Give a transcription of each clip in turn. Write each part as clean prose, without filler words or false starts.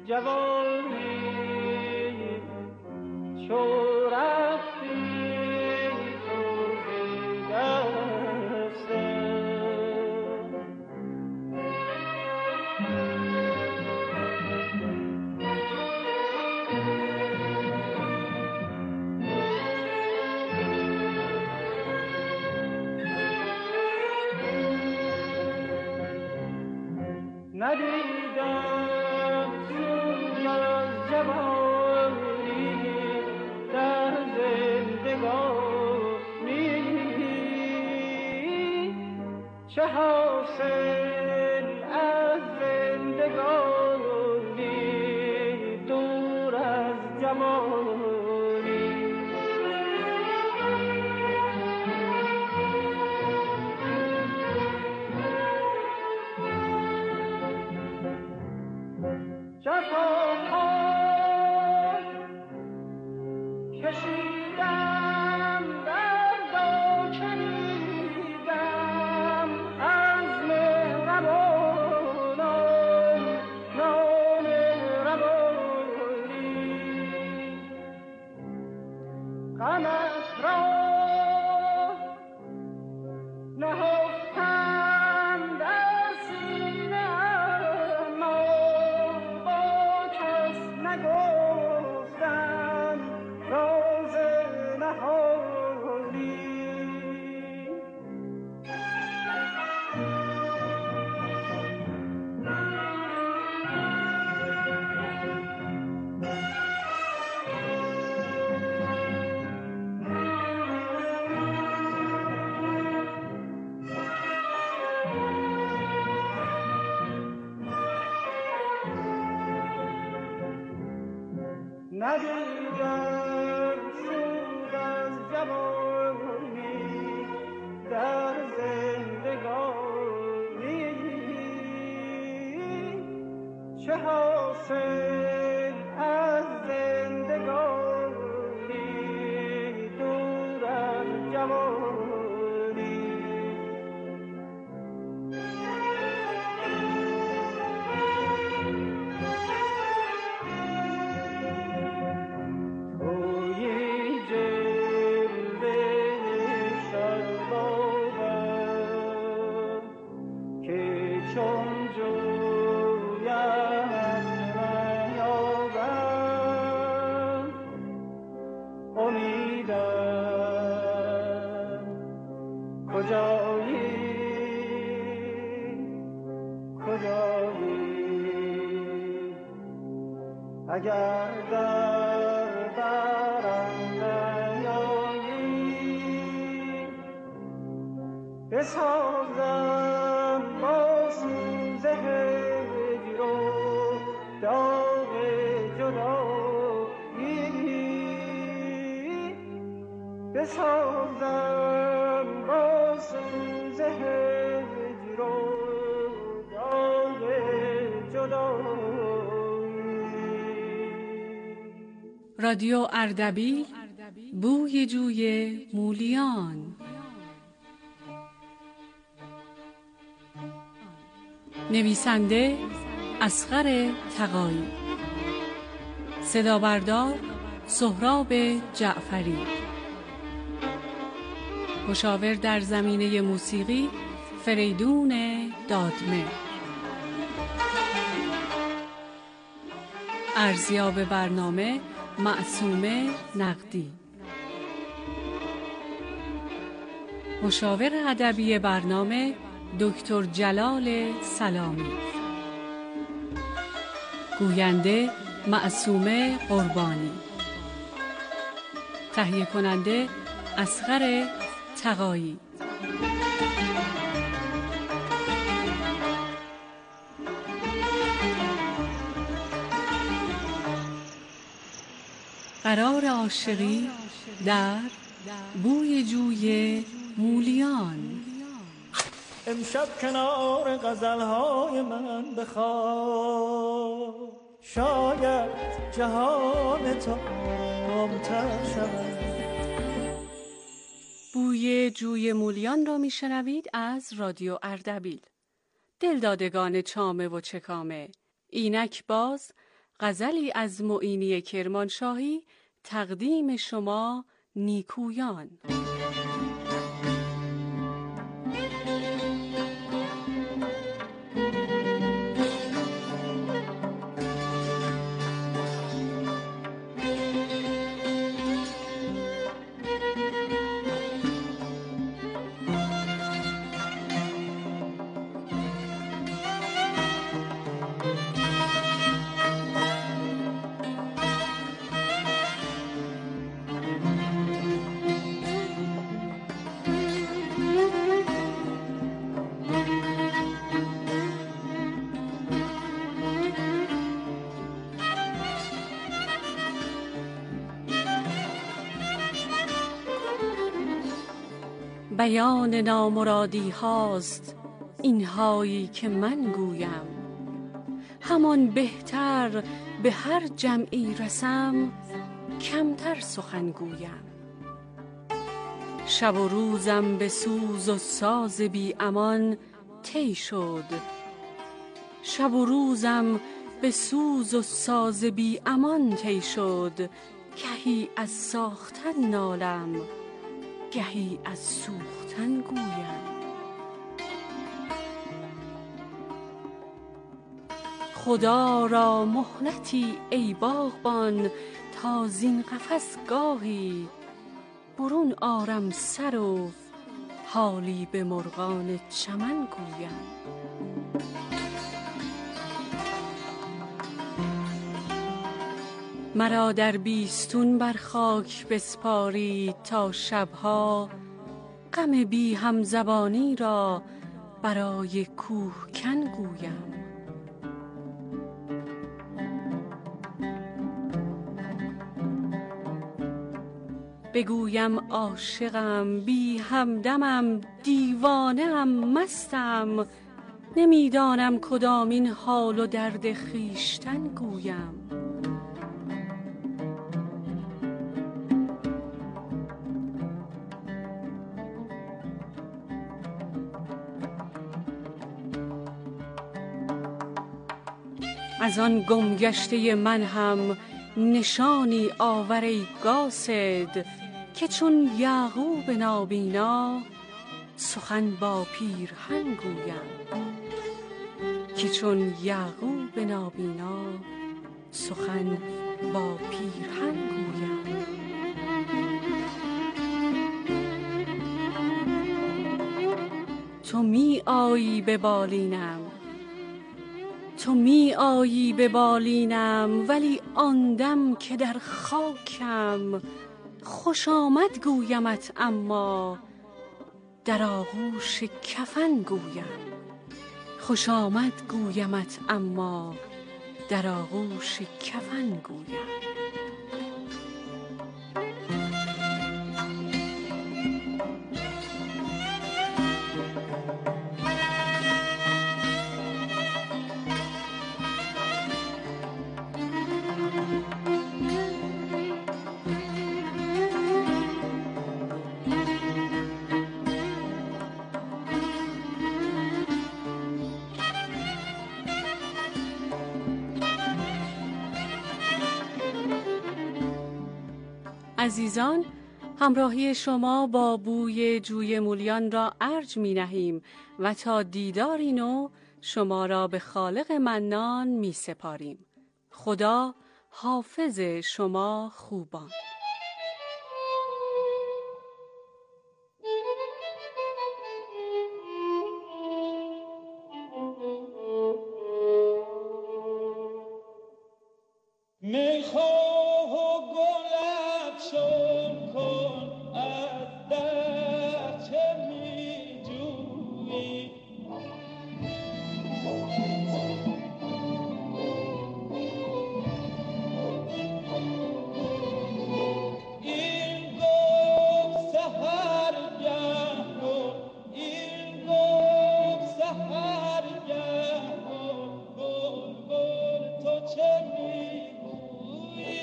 جوانی چو رفتی تو دستم ندیدم سوی از جوانی در زندگانی چه حاصل از زندگانی دور از جوانی جفاها کشیدم درد و چریدم از مهربانان نامهربانی غمت را نهفتم در سینه اما با کس نگفتم راز نهانی ندیدم سود از جوانی در زندگانی چه حاصل از زندگانی دور از جوانی اگر در برم نیایی بسازم با سوز هجر و داغ جدایی بسازم با سوز هجر و داغ جدایی. رادیو اردبیل، بوی جوی مولیان. نویسنده اصغر تقایی، صدا بردار سهراب جعفری، مشاور در زمینه موسیقی فریدون دادمه، ارزیاب برنامه معصومه نقدی، مشاور ادبی برنامه دکتر جلال سلامی، گوینده معصومه قربانی، تهیه کننده اصغر تقایی. قرار عاشقی در بوی جوی مولیان. امشب کنار غزلهای من بخواب، شاید جهان تو آرام‌تر شود. بوی جوی مولیان را میشنوید از رادیو اردبیل. دلدادگان چامه و چکامه، اینک باز غزلی از معینی کرمانشاهی تقدیم شما نیکویان. بیان نامرادی هاست اینهایی که من گویم، همان بهتر به هر جمعی رسم کمتر سخن گویم. شب و روزم به سوز و ساز بی امان طی شد، شب و روزم به سوز و ساز بی امان طی شد. گهی از ساختن نالم، گهی از سوختن گویم. خدا را مهلتی ای باغبان تا زین قفس گاهی، برون آرم سر و حالی به مرغان چمن گویم. مرا در بیستون بر خاک بسپارید تا شبها غم بی همزبانی را برای کوهکن گویم. بگویم عاشقم، بی همدمم، دیوانه‌ام، مستم، نمیدانم کدامین حال و درد خویشتن گویم. از آن گمگشته من هم نشانی آور ای قاصد، که چون یعقوب نابینا سخن با پیرهن گویم. که چون یعقوب نابینا سخن با پیرهن گویم. تو می آیی به بالینم، تو می آیی به بالینم، ولی آن دم که در خاکم خوش آمد گویمت، اما در آغوش کفن گویم. خوش آمد گویمت، اما در آغوش کفن گویم. عزیزان، همراهی شما با بوی جوی مولیان را ارج می نهیم و تا دیداری نو شما را به خالق منان می سپاریم. خدا حافظ شما خوبان. چه میگویی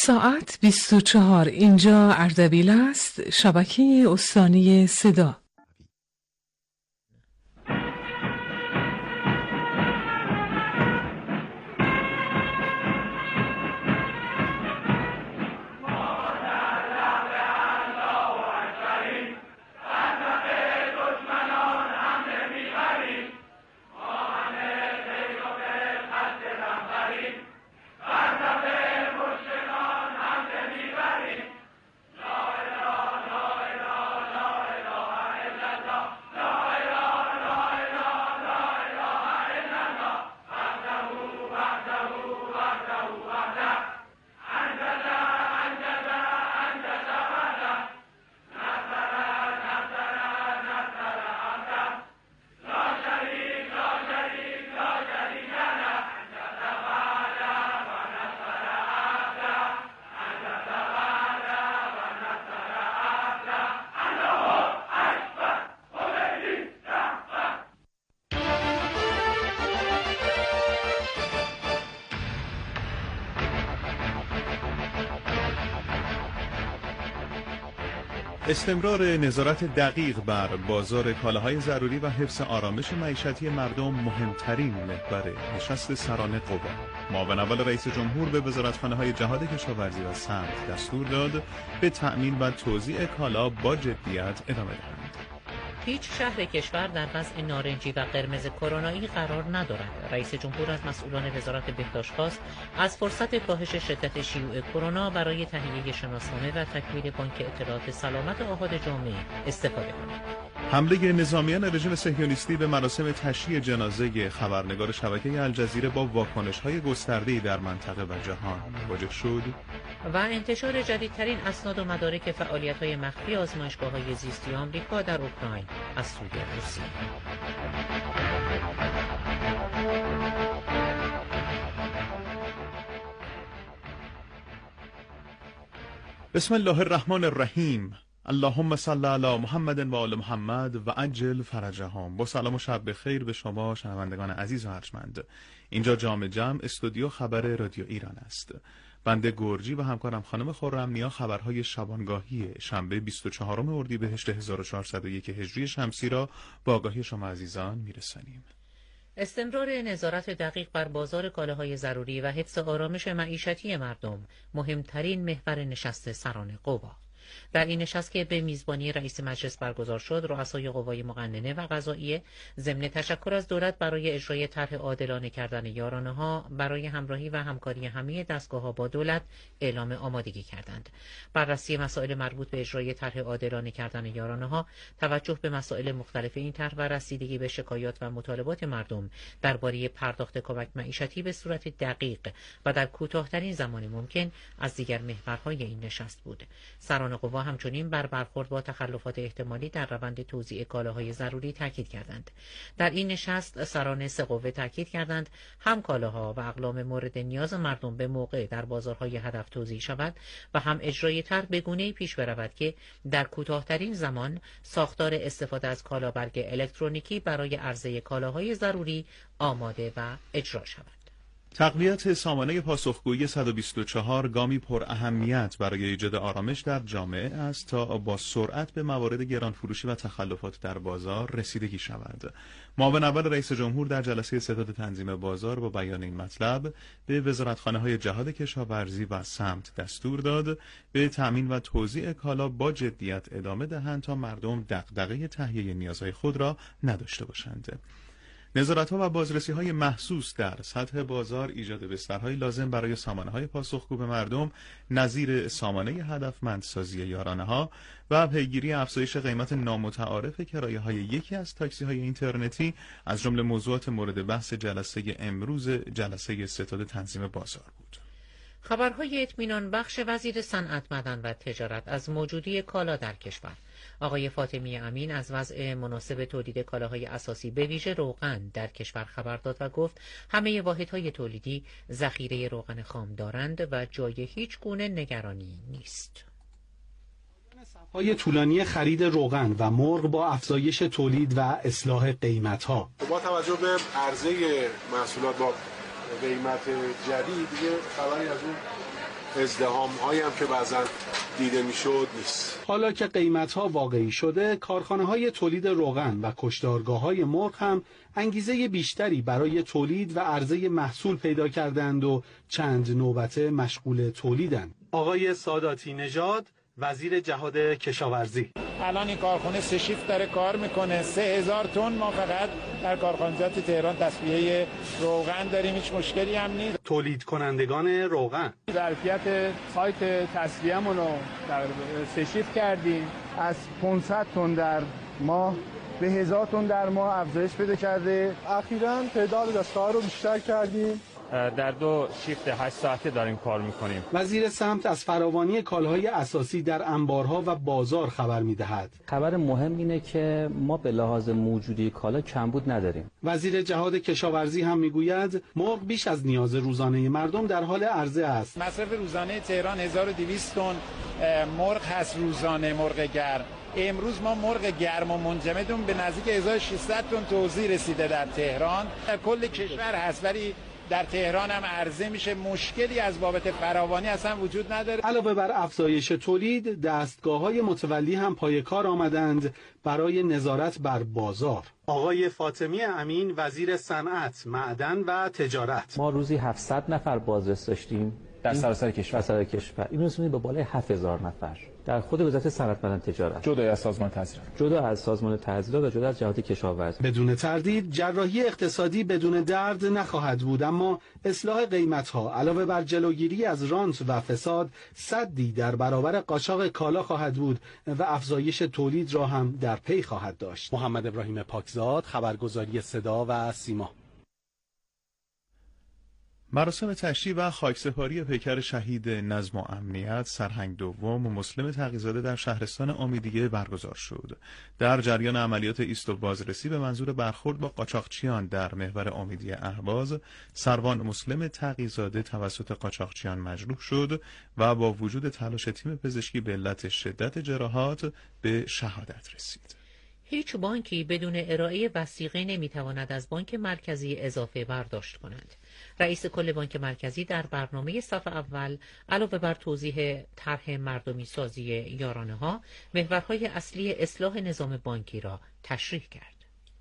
ساعت 24. اینجا اردبیل است، شبکه استانی صدا. استمرار نظارت دقیق بر بازار کالاهای ضروری و حفظ آرامش معیشتی مردم مهمترین محور نشست سران قوا. معاون اول رئیس جمهور به وزارتخانه‌های جهاد کشاورزی و سمت دستور داد به تأمین و توزیع کالا با جدیت ادامه دهند. هیچ شهر کشور در وضع نارنجی و قرمز کرونایی قرار ندارد. رئیس جمهور از مسئولان وزارت بهداشت خواست از فرصت کاهش شدت شیوع کرونا برای تهیه شناسنامه و تکمیل بانک اطلاعات سلامت آحاد جامعه استفاده کنند. حمله نظامیان رژیم صهیونیستی به مراسم تشییع جنازه خبرنگار شبکه الجزیره با واکنش‌های گسترده‌ای در منطقه و جهان مواجه شد و انتشار جدیدترین اسناد و مدارک فعالیت‌های مخفی آزمایشگاه‌های زیستی آمریکا در اوکراین از سوی روسیه. بسم الله الرحمن الرحیم. اللهم صل علی محمد و آل محمد و عجل فرجهم. با سلام و شب بخیر به شما شنوندگان عزیز و ارجمند. اینجا جام جم استودیو خبر رادیو ایران است. بنده گرجی و همکارم خانم خرم‌نیا خبرهای شبانگاهی شنبه 24 اردیبهشت 1401 هجری شمسی را با آگاهی شما عزیزان میرسانیم. استمرار نظارت دقیق بر بازار کالاهای ضروری و حفظ آرامش معیشتی مردم مهمترین محور نشست سران قوا. در این نشست که به میزبانی رئیس مجلس برگزار شد، رؤسای قوای مقننه و قضاییه ضمن تشکر از دولت برای اجرای طرح عادلانه کردن یارانه‌ها برای همراهی و همکاری همه دستگاه‌ها با دولت اعلام آمادگی کردند. بررسی مسائل مربوط به اجرای طرح عادلانه کردن یارانه‌ها، توجه به مسائل مختلف این طرح و رسیدگی به شکایات و مطالبات مردم درباره پرداخت کمک معیشتی به صورت دقیق و در کوتاه‌ترین زمان ممکن از دیگر محورهای این نشست بود. سران قوا همچنین بر برخورد با تخلفات احتمالی در روند توزیع کالاهای ضروری تاکید کردند. در این نشست سران سه قوه تاکید کردند هم کالاها و اقلام مورد نیاز مردم به موقع در بازارهای هدف توزیع شود و هم اجرای طرح به گونه‌ای پیش برود که در کوتاه‌ترین زمان ساختار استفاده از کالابرگ الکترونیکی برای عرضه کالاهای ضروری آماده و اجرا شود. تقویت سامانه پاسخگویی 124 گامی پر اهمیت برای ایجاد آرامش در جامعه است تا با سرعت به موارد گرانفروشی و تخلفات در بازار رسیدگی شود. معاون اول رئیس جمهور در جلسه ستاد تنظیم بازار با بیان این مطلب به وزارتخانه‌های جهاد کشاورزی و سمت دستور داد به تأمین و توزیع کالا با جدیت ادامه دهند تا مردم دغدغه تهیه نیازهای خود را نداشته باشند. نظارت‌ها و بازرسی‌های محسوس در سطح بازار ایجاد بسترهای لازم برای سامانه‌های پاسخگو به مردم نظیر سامانه هدفمندسازی یارانه‌ها و پیگیری افزایش قیمت نامتعارف کرایه‌های یکی از تاکسی‌های اینترنتی از جمله موضوعات مورد بحث جلسه امروز جلسه ستاد تنظیم بازار بود. خبرهای اطمینان بخش وزیر صنعت، معدن و تجارت از موجودی کالا در کشور. آقای فاطمی امین از وضع مناسب تولید کالاهای اساسی به ویژه روغن در کشور خبر داد و گفت همه واحدهای تولیدی ذخیره روغن خام دارند و جای هیچ گونه نگرانی نیست. صف‌های طولانی خرید روغن و مرغ با افزایش تولید و اصلاح قیمت‌ها. با توجه به عرضه محصولات با قیمت جدید دیگه خبری از اون ازدحام‌هایی هم که بعضا دیده میشد نیست. حالا که قیمت‌ها واقعی شده، کارخانه‌های تولید روغن و کشتارگاه‌های مرغ هم انگیزه بیشتری برای تولید و عرضه محصول پیدا کردند و چند نوبته مشغول تولیدند. آقای ساداتی نژاد، وزیر جهاد کشاورزی: الان این کارخانه 3 شیفت داره کار میکنه. 3000 تن ما فقط در کارخانجات تهران تصفیه روغن داریم، هیچ مشکلی هم نیست. تولید کنندگان روغن: ظرفیت سایت تصفیه‌مون رو در 3 شیفت کردیم، از 500 تن در ماه به 1000 تن در ماه افزایش پیدا کرده. اخیراً تعداد دستگاه رو بیشتر کردیم. در 2 شیفت 8 ساعته داریم کار میکنیم. وزیر سمت از فراوانی کالاهای اساسی در انبارها و بازار خبر میدهد. خبر مهم اینه که ما به لحاظ موجودی کالا کمبود نداریم. وزیر جهاد کشاورزی هم میگوید مرغ بیش از نیاز روزانه مردم در حال عرضه است. مصرف روزانه تهران 1200 تن مرغ هست روزانه، مرغ گرم. امروز ما مرغ گرم و منجمدون به نزدیک 1600 تن توزیع رسیده در تهران. در کل کشور هست ولی در تهران هم عرضه میشه. مشکلی از بابت فراوانی اصلا وجود نداره. علاوه بر افزایش تولید، دستگاه‌های متولی هم پای کار آمدند برای نظارت بر بازار. آقای فاطمی امین، وزیر صنعت، معدن و تجارت: ما روزی 700 نفر بازرس داشتیم در سراسر کشور. این رسیدیم به بالای 7000 نفر در خود وزارت صنعت و تجارت، جدا از سازمان تحصیلات، و جدا از جهاد کشاورزی. بدون تردید جراحی اقتصادی بدون درد نخواهد بود، اما اصلاح قیمت‌ها علاوه بر جلوگیری از رانت و فساد سدی در برابر قاچاق کالا خواهد بود و افزایش تولید را هم در پی خواهد داشت. محمد ابراهیم پاکزاد، خبرگزاری صدا و سیما. مراسم تشییع و خاکسپاری پیکر شهید نظم و امنیت سرهنگ دوم مسلم تقی‌زاده در شهرستان امیدیه برگزار شد. در جریان عملیات ایست و بازرسی به منظور برخورد با قاچاقچیان در محور امیدیه اهواز، سروان مسلم تقی‌زاده توسط قاچاقچیان مجروح شد و با وجود تلاش تیم پزشکی به علت شدت جراحات به شهادت رسید. هیچ بانکی بدون ارائه وثیقه نمیتواند از بانک مرکزی اضافه برداشت کند. رئیس کل بانک مرکزی در برنامه صف اول علاوه بر توضیح طرح مردمی سازی یارانه ها، محورهای اصلی اصلاح نظام بانکی را تشریح کرد.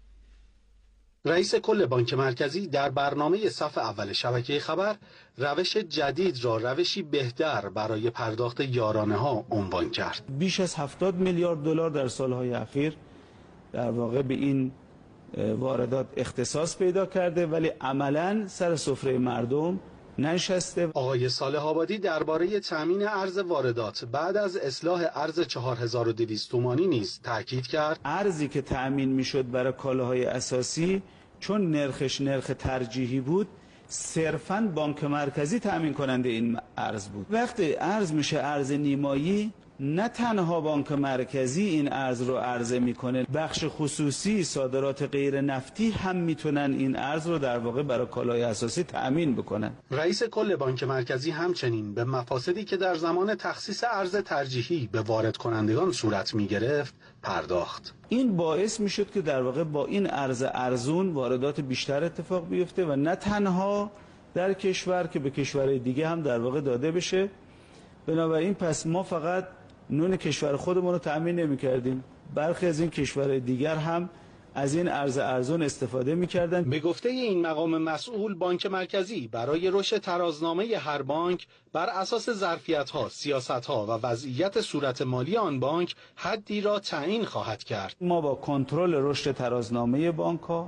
رئیس کل بانک مرکزی در برنامه صف اول شبکه خبر روش جدید را روشی بهتر برای پرداخت یارانه ها عنوان کرد. بیش از 70 میلیارد دلار در سالهای اخیر در واقع به این واردات اختصاص پیدا کرده ولی عملاً سر سفره مردم ننشسته. آقای صالح آبادی درباره تامین ارز واردات بعد از اصلاح ارز 4200 تومانی نیز تاکید کرد. ارزی که تامین میشد برای کالاهای اساسی چون نرخش نرخ ترجیحی بود، صرفاً بانک مرکزی تامین کننده این ارز بود. وقتی ارز میشه ارز نیمایی، نه تنها بانک مرکزی این ارز رو عرضه میکنه، بخش خصوصی صادرات غیر نفتی هم میتونن این ارز رو در واقع برای کالای اساسی تأمین بکنن. رئیس کل بانک مرکزی همچنین به مفاسدی که در زمان تخصیص ارز ترجیحی به وارد کنندگان صورت میگرفت پرداخت. این باعث میشد که در واقع با این ارز ارزون واردات بیشتر اتفاق بیفته و نه تنها در کشور که به کشورهای دیگه هم در واقع داده بشه. بنابراین پس ما فقط نون کشور خودمون رو تأمین نمی کردیم، برخی از این کشورهای دیگر هم از این ارز ارزون استفاده می کردن. به گفته این مقام مسئول، بانک مرکزی برای رشد ترازنامه هر بانک بر اساس ظرفیت‌ها، سیاست‌ها و وضعیت صورت مالی آن بانک حدی را تعیین خواهد کرد. ما با کنترل رشد ترازنامه بانک‌ها،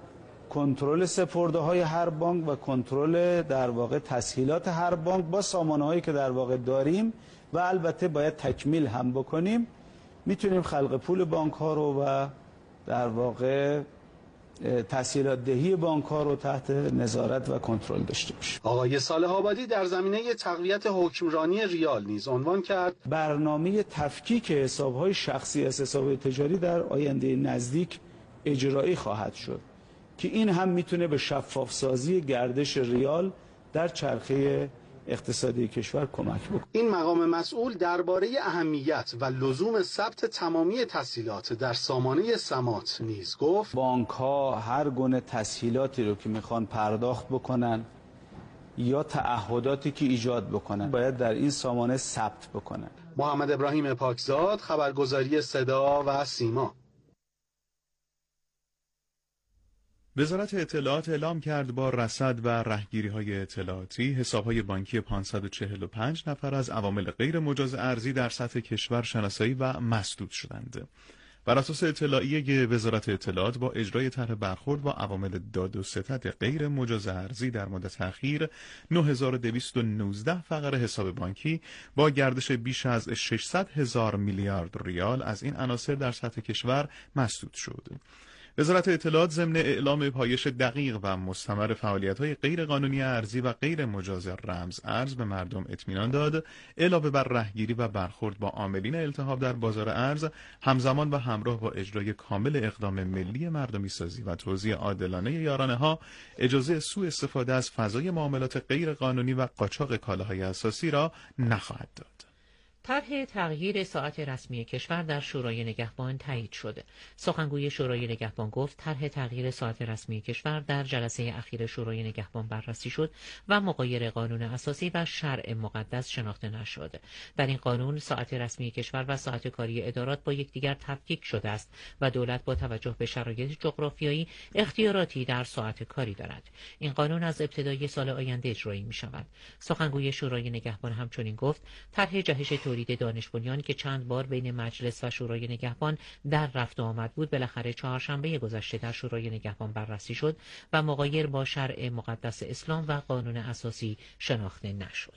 کنترل سپرده‌های هر بانک و کنترل در واقع تسهیلات هر بانک با سامانه‌هایی که در واقع داریم و البته باید تکمیل هم بکنیم، میتونیم خلق پول بانک ها رو و در واقع تسهیلات دهی بانک ها رو تحت نظارت و کنترل داشته باشیم. آقای صالح آبادی در زمینه تقویت حکمرانی ریال نیز عنوان کرد برنامه تفکیک حساب‌های شخصی از حساب‌های تجاری در آینده نزدیک اجرایی خواهد شد که این هم میتونه به شفاف سازی گردش ریال در چرخه اقتصادی کشور کمک بکنه. این مقام مسئول درباره اهمیت و لزوم ثبت تمامی تسهیلات در سامانه سمات نیز گفت بانک ها هر گونه تسهیلاتی رو که میخوان پرداخت بکنن یا تعهداتی که ایجاد بکنن باید در این سامانه ثبت بکنن. محمد ابراهیم پاکزاد، خبرگزاری صدا و سیما. وزارت اطلاعات اعلام کرد با رصد و رهگیری‌های اطلاعاتی حساب‌های بانکی 545 نفر از عوامل غیر مجاز ارزی در سطح کشور شناسایی و مسدود شدند. بر اساس اطلاعیه وزارت اطلاعات با اجرای طرح برخورد با عوامل داد و ستد غیر مجاز ارزی در مدت اخیر 9219 فقره حساب بانکی با گردش بیش از 600,000 میلیارد ریال از این عناصر در سطح کشور مسدود شد. وزارت اطلاعات ضمن اعلام پایش دقیق و مستمر فعالیت‌های غیرقانونی ارزی و غیر مجاز رمز ارز به مردم اطمینان داد، علاوه بر رهگیری و برخورد با عاملین التهاب در بازار ارز، همزمان و همراه با اجرای کامل اقدام ملی مردمی سازی و توزیع عادلانه یارانه‌ها، اجازه سوء استفاده از فضای معاملات غیرقانونی و قاچاق کالاهای اساسی را نخواهد داد. طرح تغییر ساعت رسمی کشور در شورای نگهبان تایید شد. سخنگوی شورای نگهبان گفت طرح تغییر ساعت رسمی کشور در جلسه اخیر شورای نگهبان بررسی شد و مغایر قانون اساسی و شرع مقدس شناخته نشد. در این قانون ساعت رسمی کشور و ساعت کاری ادارات با یکدیگر تفکیک شده است و دولت با توجه به شرایط جغرافیایی اختیاراتی در ساعت کاری دارد. این قانون از ابتدای سال آینده اجرایی می شود. سخنگوی شورای نگهبان همچنین گفت طرح جهش تولید دانش بنیان که چند بار بین مجلس و شورای نگهبان در رفت و آمد بود بالاخره چهارشنبه گذشته در شورای نگهبان بررسی شد و مغایر با شرع مقدس اسلام و قانون اساسی شناخته نشد.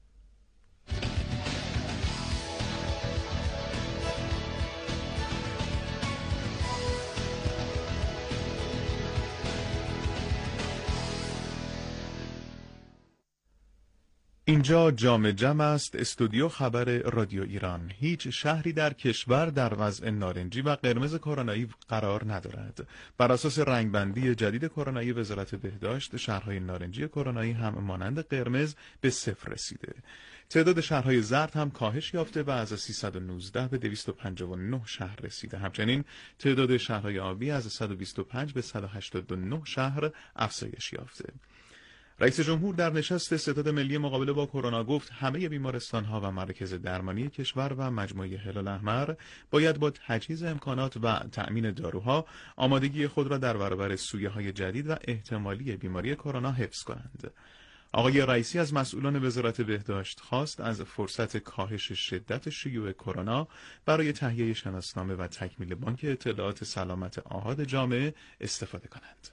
اینجا جام جم است، استودیو خبر رادیو ایران. هیچ شهری در کشور در وضع نارنجی و قرمز کرونایی قرار ندارد. بر اساس رنگبندی جدید کرونایی وزارت بهداشت، شهرهای نارنجی کرونایی هم مانند قرمز به 0 رسیده. تعداد شهرهای زرد هم کاهش یافته و از 319 به 259 شهر رسیده. همچنین تعداد شهرهای آبی از 125 به 189 شهر افزایش یافته. رئیس جمهور در نشست ستاد ملی مقابله با کرونا گفت همه بیمارستان‌ها و مراکز درمانی کشور و مجموعه هلال احمر باید با تجهیز امکانات و تأمین داروها آمادگی خود را در برابر سویه‌های جدید و احتمالی بیماری کرونا حفظ کنند. آقای رئیسی از مسئولان وزارت بهداشت خواست از فرصت کاهش شدت شیوع کرونا برای تهیه شناسنامه و تکمیل بانک اطلاعات سلامت آحاد جامعه استفاده کنند.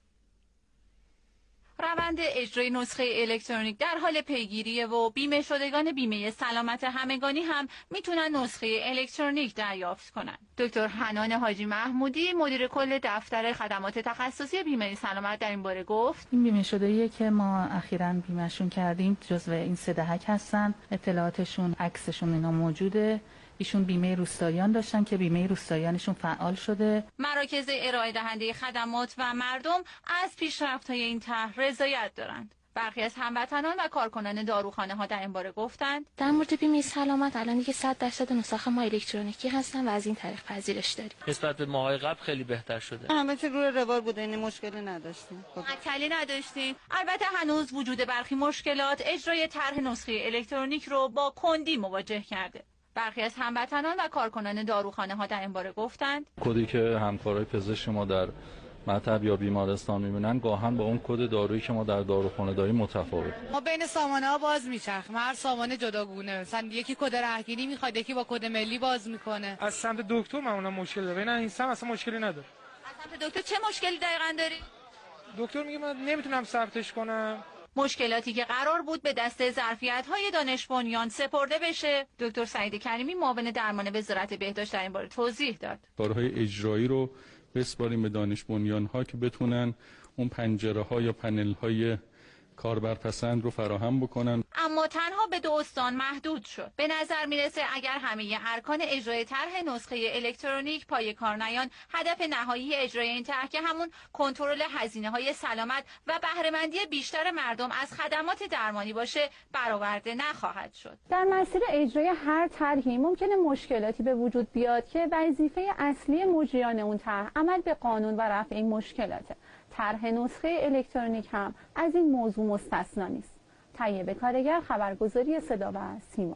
روند اجرای نسخه الکترونیک در حال پیگیریه و بیمه شدگان بیمه سلامت همگانی هم میتونن نسخه الکترونیک دریافت کنن. دکتر حنان حاجی محمودی مدیر کل دفتر خدمات تخصصی بیمه سلامت در این باره گفت این بیمه شدگیه که ما اخیراً بیمهشون کردیم جزو این 3 دهک هستن، اطلاعاتشون عکسشون اینا موجوده. ایشون بیمه روستاییان داشتن که بیمه روستاییانشون فعال شده. مراکز ارائه دهنده خدمات و مردم از پیشرفت‌های این طرح رضایت دارند. برخی از هموطنان و کارکنان داروخانه‌ها در این باره گفتند در مورد بیمه سلامت الان دیگه 100% نسخه ما الکترونیکی هستن و از این طریق پذیرش داریم. نسبت به ماهای قبل خیلی بهتر شده. همه چی روی روال بوده، این مشکلی نداشتیم. معطلی نداشتیم. البته هنوز وجود برخی مشکلات اجرای طرح نسخه الکترونیک رو با کندی مواجه کرده. برخی از هموطنان و کارکنان داروخانه‌ها در این باره گفتند کدی که همکارای پزشک ما در مطب یا بیمارستان می‌بینن گاهن با اون کد دارویی که ما در داروخانه داریم متفاوت. ما بین سامانه‌ها باز میچرخیم، هر سامانه جداگونه، مثلا یکی کد رهگیری میخواد، یکی با کد ملی باز میکنه. از سمت دکتر معمولا مشکل داره، نه این سم اصلا مشکلی نداره. از سمت دکتر چه مشکلی دقیقاً داری؟ دکتر میگه من نمیتونم ثبتش کنم. مشکلاتی که قرار بود به دست ظرفیت‌های دانش بنیان سپرده بشه، دکتر سعید کریمی معاون درمان وزارت بهداشت در این باره توضیح داد. کارهای اجرایی رو بسپاریم به دانش بنیان‌ها که بتونن اون پنجره‌ها یا پنل‌های کاربرپسند رو فراهم بکنن. اما تنها به 2 استان محدود شد. به نظر میرسه اگر همه ارکان اجرای طرح نسخه الکترونیک پای کار نیان، هدف نهایی اجرای این طرح که همون کنترل هزینه‌های سلامت و بهره‌مندی بیشتر مردم از خدمات درمانی باشه، برآورده نخواهد شد. در مسیر اجرای هر طرحی ممکنه مشکلاتی به وجود بیاد که وظیفه اصلی مجریان اون طرح عمل به قانون و رفع این مشکلاته. طرح نسخه الکترونیک هم از این موضوع مستثنا نیست. طیب کارگر، خبرگزاری صدا و سیما.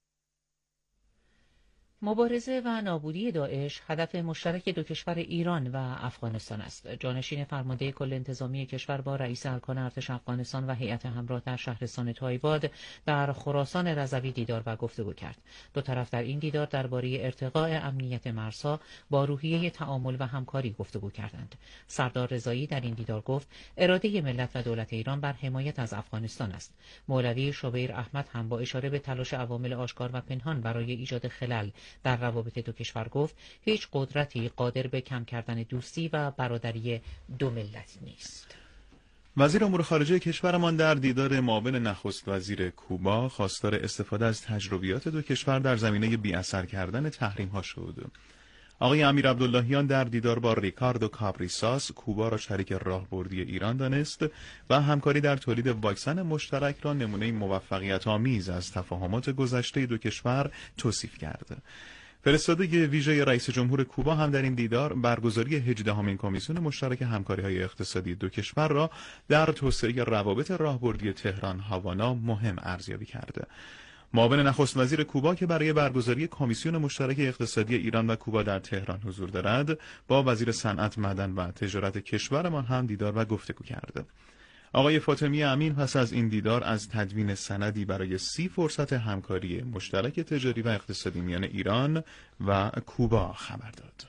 مبارزه و نابودی داعش هدف مشترک دو کشور ایران و افغانستان است. جانشین فرمانده کل انتظامی کشور با رئیس ارکان ارتش افغانستان و هیئت همراه در شهرستان تایباد در خراسان رضوی دیدار و گفتگو کرد. دو طرف در این دیدار درباره ارتقاء امنیت مرزها با روحیه تعامل و همکاری گفتگو کردند. سردار رضایی در این دیدار گفت اراده ملت و دولت ایران بر حمایت از افغانستان است. مولوی شبیر احمد هم با اشاره به تلاش عوامل آشکار و پنهان برای ایجاد خلل در روابط دو کشور گفت هیچ قدرتی قادر به کم کردن دوستی و برادری دو ملت نیست. وزیر امور خارجه کشورمان در دیدار معاون نخست وزیر کوبا خواستار استفاده از تجربیات دو کشور در زمینه بی‌اثر کردن تحریم‌ها شد. آقای امیر عبداللهیان در دیدار با ریکاردو کابریساس کوبا را شریک راهبردی ایران دانست و همکاری در تولید واکسن مشترک را نمونه موفقیت‌آمیز از تفاهمات گذشته دو کشور توصیف کرد. فرستاده ویژه رئیس جمهور کوبا هم در این دیدار برگزاری 18مین کمیسیون مشترک همکاری‌های اقتصادی دو کشور را در توسعه روابط راهبردی تهران هاوانا مهم ارزیابی کرد. معاون نخست وزیر کوبا که برای برگزاری کمیسیون مشترک اقتصادی ایران و کوبا در تهران حضور دارد، با وزیر صنعت، معدن و تجارت کشورمان هم دیدار و گفتگو کرد. آقای فاطمی امین پس از این دیدار از تدوین سندی برای 30 فرصت همکاری مشترک تجاری و اقتصادی میان ایران و کوبا خبر داد.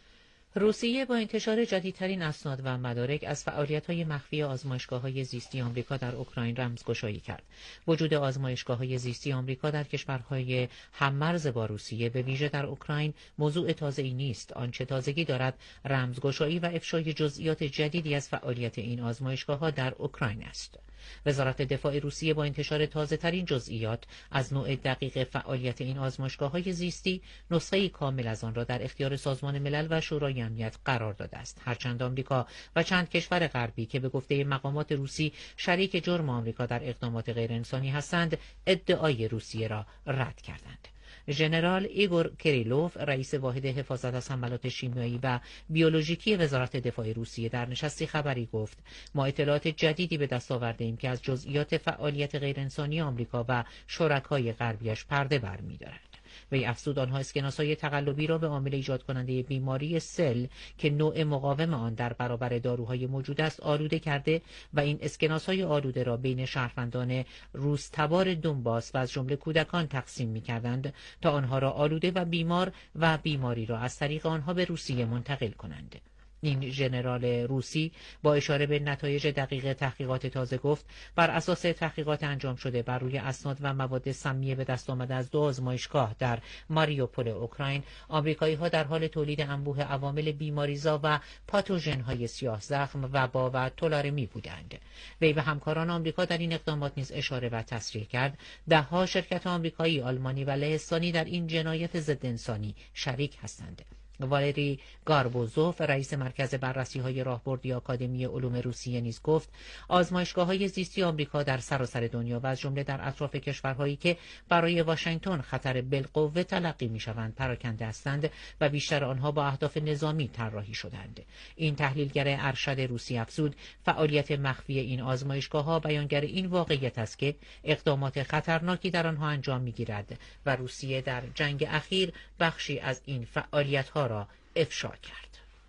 روسیه با انتشار جدیدترین اسناد و مدارک از فعالیت‌های مخفی آزمایشگاه‌های زیستی آمریکا در اوکراین رمزگشایی کرد. وجود آزمایشگاه‌های زیستی آمریکا در کشورهای هم‌مرز با روسیه به ویژه در اوکراین موضوع تازه‌ای نیست. آنچه تازگی دارد رمزگشایی و افشای جزئیات جدیدی از فعالیت این آزمایشگاه‌ها در اوکراین است. وزارت دفاع روسیه با انتشار تازه‌ترین جزئیات از نوع دقیق فعالیت این آزمایشگاه‌های زیستی نسخه‌ای کامل از آن را در اختیار سازمان ملل و شورای امنیت قرار داده است. هرچند آمریکا و چند کشور غربی که به گفته مقامات روسی شریک جرم آمریکا در اقدامات غیرانسانی هستند، ادعای روسیه را رد کردند. ژنرال ایگور کریلوف رئیس واحد حفاظت از حملات شیمیایی و بیولوژیکی وزارت دفاع روسیه در نشستی خبری گفت ما اطلاعات جدیدی به دست آورده‌ایم که از جزئیات فعالیت غیرانسانی آمریکا و شرکای غربیش پرده برمی‌دارد. وی افزود آنها اسکناس‌های تقلبی را به عامل ایجاد کننده بیماری سل که نوع مقاوم آن در برابر داروهای موجود است آلوده کرده و این اسکناس‌های آلوده را بین شهروندان روس‌تبار دونباس و از جمله کودکان تقسیم می‌کردند تا آنها را آلوده و بیمار و بیماری را از طریق آنها به روسیه منتقل کنند. این ژنرال روسی با اشاره به نتایج دقیق تحقیقات تازه گفت بر اساس تحقیقات انجام شده بر روی اسناد و مواد سمیه به دست آمده از 2 آزمایشگاه در ماریوپول اوکراین، آمریکایی‌ها در حال تولید انبوه عوامل بیماریزا و پاتوژن‌های سیاه زخم، وبا و تولارمی بودند. وی به همکاران آمریکا در این اقدامات نیز اشاره و تصریح کرد. ده‌ها شرکت آمریکایی، آلمانی و لهستانی در این جنایت ضد انسانی شریک هستند. والری گاربوزوف رئیس مرکز بررسی‌های راهبردی آکادمی علوم روسیه نیز گفت آزمایشگاه‌های زیستی آمریکا در سراسر دنیا و از جمله در اطراف کشورهایی که برای واشنگتن خطر بالقوه تلقی می‌شوند پراکنده هستند و بیشتر آنها با اهداف نظامی طراحی شدند. این تحلیلگر ارشد روسی افزود فعالیت مخفی این آزمایشگاه‌ها بیانگر این واقعیت است که اقدامات خطرناکی در آنها انجام می‌گیرد و روسیه در جنگ اخیر بخشی از این فعالیت‌ها را افشا کرد.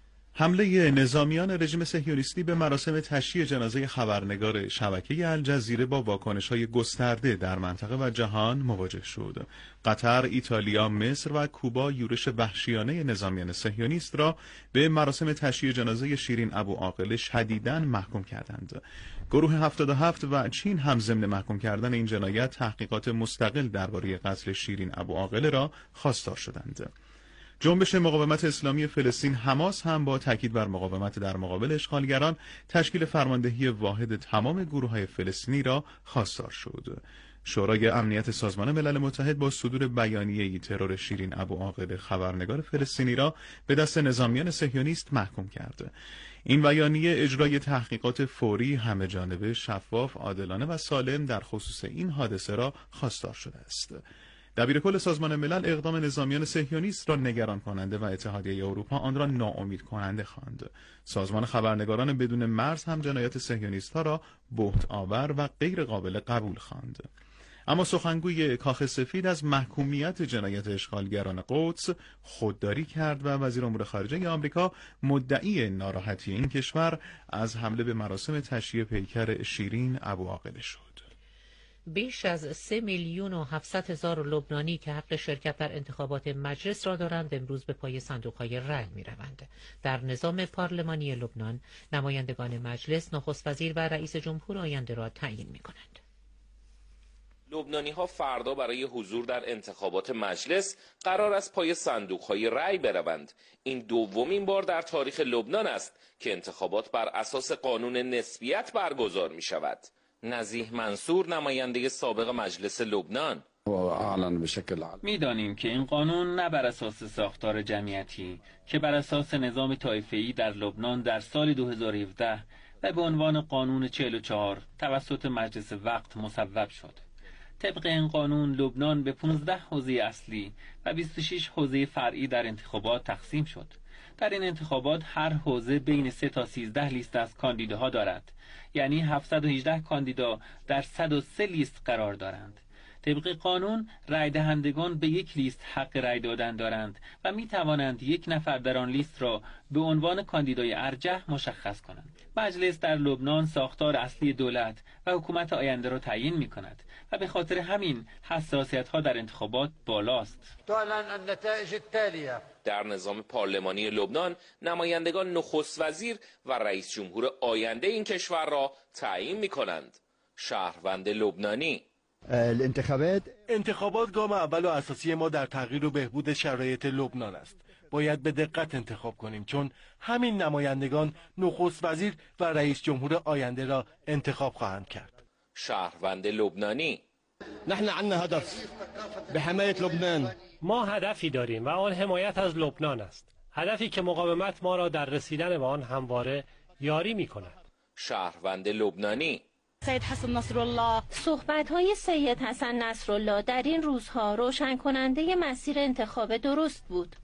حمله نظامیان رژیم صهیونیستی به مراسم تشییع جنازه خبرنگار شبکه الجزیره با واکنش‌های گسترده در منطقه و جهان مواجه شد. قطر، ایتالیا، مصر و کوبا یورش وحشیانه نظامیان صهیونیست را به مراسم تشییع جنازه شیرین ابوعاقله شدیداً محکوم کردند. گروه 77 و چین هم ضمن محکوم کردن این جنایت تحقیقات مستقل درباره قتل شیرین ابوعاقله را خواستار شدند. جنبش مقاومت اسلامی فلسطین حماس هم با تاکید بر مقاومت در مقابل اشغالگران تشکیل فرماندهی واحد تمام گروه‌های فلسطینی را خواستار شد. شورای امنیت سازمان ملل متحد با صدور بیانیه‌ای ترور شیرین ابوعاقله خبرنگار فلسطینی را به دست نظامیان صهیونیست محکوم کرد. این بیانیه اجرای تحقیقات فوری، همه‌جانبه، شفاف، عادلانه و سالم در خصوص این حادثه را خواستار شده است. دبیرکل سازمان ملل اقدام نظامیان صهیونیست را نگران کننده و اتحادیه اروپا آن را ناامید کننده خواند. سازمان خبرنگاران بدون مرز هم جنایات صهیونیست‌ها را بهت آور و غیر قابل قبول خواند. اما سخنگوی کاخ سفید از محکومیت جنایت اشغالگران قدس خودداری کرد و وزیر امور خارجه آمریکا مدعی ناراحتی این کشور از حمله به مراسم تشییع پیکر شیرین ابوعاقله شد. بیش از 3,700,000 لبنانی که حق شرکت در انتخابات مجلس را دارند امروز به پای صندوق‌های رای می‌روند. در نظام پارلمانی لبنان نمایندگان مجلس نخست وزیر و رئیس جمهور آینده را تعیین می‌کنند. لبنانی‌ها فردا برای حضور در انتخابات مجلس قرار است پای صندوق‌های رای بروند. این دومین بار در تاریخ لبنان است که انتخابات بر اساس قانون نسبیت برگزار می‌شود. نزیه منصور نماینده سابق مجلس لبنان: می‌دانیم که این قانون نه بر اساس ساختار جمعیتی که بر اساس نظام طایفه‌ای در لبنان در سال 2017 و به عنوان قانون 44 توسط مجلس وقت مصوب شد. طبق این قانون لبنان به 15 حوزه اصلی و 26 حوزه فرعی در انتخابات تقسیم شد. در این انتخابات هر حوزه بین 3 تا 13 لیست از کاندیداها دارد، یعنی 718 کاندیدا در 103 لیست قرار دارند. طبق قانون رای دهندگان به یک لیست حق رای دادن دارند و می توانند یک نفر در آن لیست را به عنوان کاندیدای ارجح مشخص کنند. مجلس در لبنان ساختار اصلی دولت و حکومت آینده را تعیین می کند و به خاطر همین حساسیت ها در انتخابات بالاست. در نظام پارلمانی لبنان نمایندگان نخست وزیر و رئیس جمهور آینده این کشور را تعیین می کنند. شهروند لبنانی: انتخابات گام اول و اساسی ما در تغییر و بهبود شرایط لبنان است. باید به دقت انتخاب کنیم چون همین نمایندگان نخست وزیر و رئیس جمهور آینده را انتخاب خواهند کرد. شهروند لبنانی: نحن عندنا هدف بحمایت لبنان. ما هدفی داریم و آن حمایت از لبنان است. هدفی که مقاومت ما را در رسیدن به آن همواره یاری می کند. شهروند لبنانی: سید حسن نصرالله. صحبت‌های سید حسن نصرالله در این روزها روشن کننده مسیر انتخاب درست بود.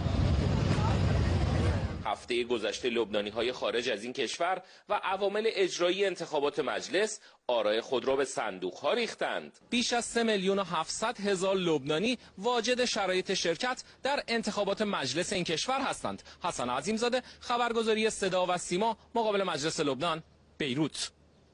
هفته گذشته لبنانی‌های خارج از این کشور و عوامل اجرایی انتخابات مجلس آرای خود را به صندوق‌ها ریختند. بیش از 3,700,000 لبنانی واجد شرایط شرکت در انتخابات مجلس این کشور هستند. حسن عظیمزاده، خبرگزاری صدا و سیما، مقابل مجلس لبنان، بیروت.